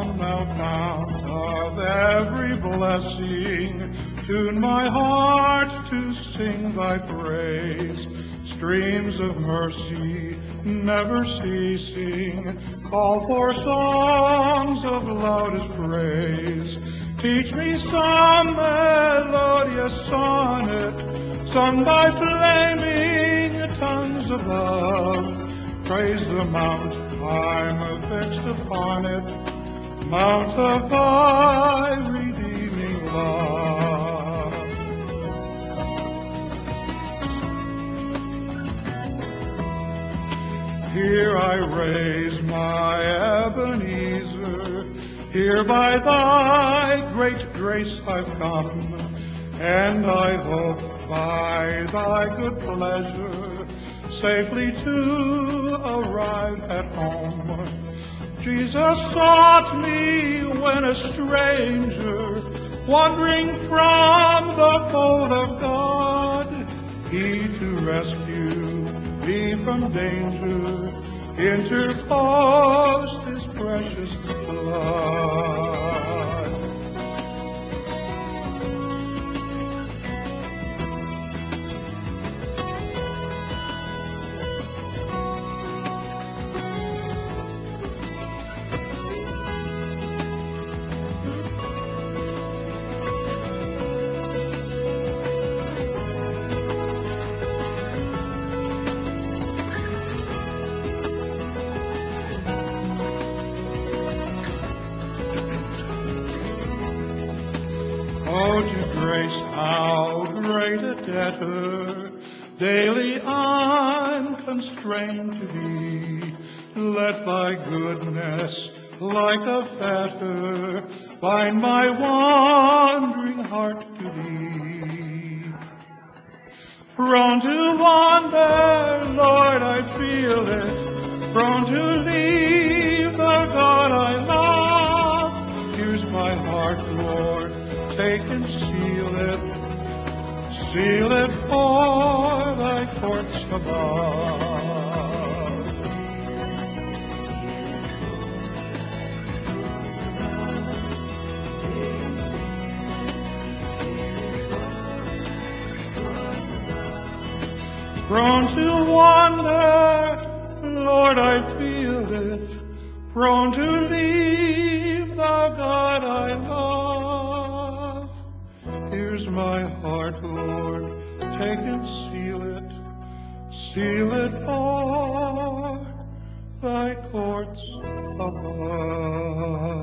song now count of every blessing. Tune my heart to sing thy praise. Streams of mercy never ceasing, call for songs of loudest praise. Teach me some melodious sonnet, sung by flaming tongues of love. Praise the mount I'm fixed upon it, mount of thy redeeming love. Here I raise my Ebenezer, here by thy great grace I've come, and I hope by thy good pleasure safely to arrive at home. Jesus sought me when a stranger, wandering from the fold of God. He to rescue me from danger interposed his precious blood. Oh, to grace how great a debtor daily I'm constrained to be. Let thy goodness like a fetter bind my wandering heart to thee. Prone to wander, Lord, I feel it, prone to leave the God I love. Here's my heart, Lord, take and seal it for thy courts above. Prone to wander, Lord, I feel it, prone to leave the God I love. Here's my heart, Lord, take and seal it for thy courts above.